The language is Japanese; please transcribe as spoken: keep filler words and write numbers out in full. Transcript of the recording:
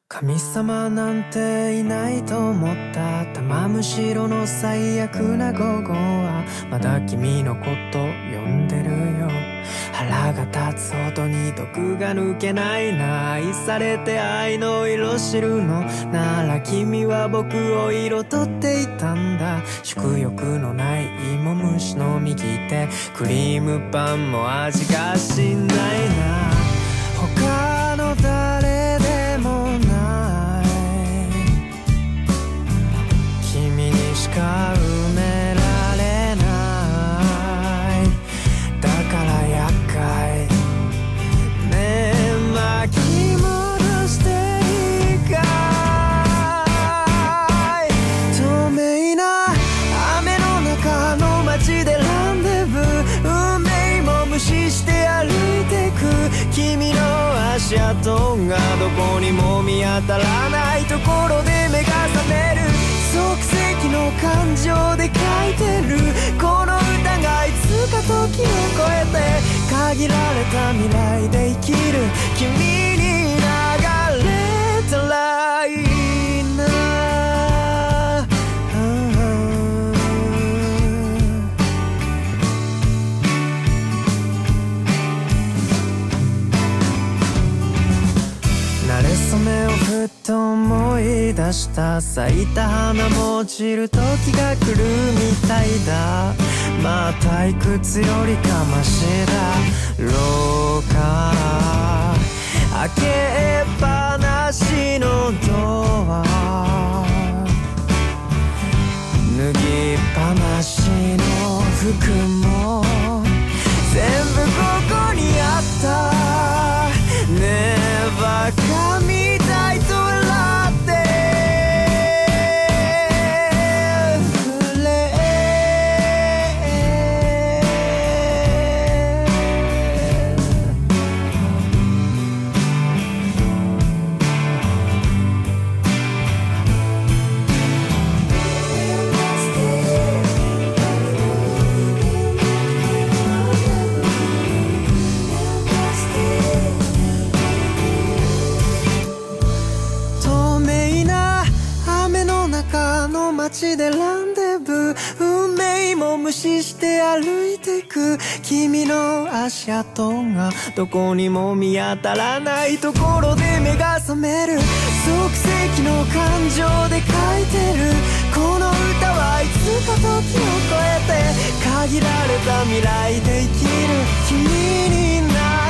神様なんていないと思った玉虫色の最悪な午後はまだ君のこと呼んでるよ。腹が立つほどに毒が抜けないな。愛されて愛の色知るのなら君は僕を彩っていたんだ。食欲のない芋虫の右手クリームパンも味がしないな。他の誰でもない君にしか埋められない。だから厄介ねえ巻き戻していいかい。透明な雨の中の街でランデブー運命も無視して歩いてく君の足跡がどこにも見当たらないところで目が覚める。即席の感情で書いてるこの歌がいつか時を超えて限られた未来で生きる君に流れたらいいな。慣れ初めをふっと思い出した咲いた花も落ちる時が来るみたいだ。まあ退屈よりかましだろうか。開けっぱなしのドア脱ぎっぱなしの服も全部ここにあったねえバカみたいと笑ってくれ。街でランデブー運命も無視して歩いてく君の足跡がどこにも見当たらないところで目が覚める。即席の感情で書いてるこの歌はいつか時を超えて限られた未来で生きる君になる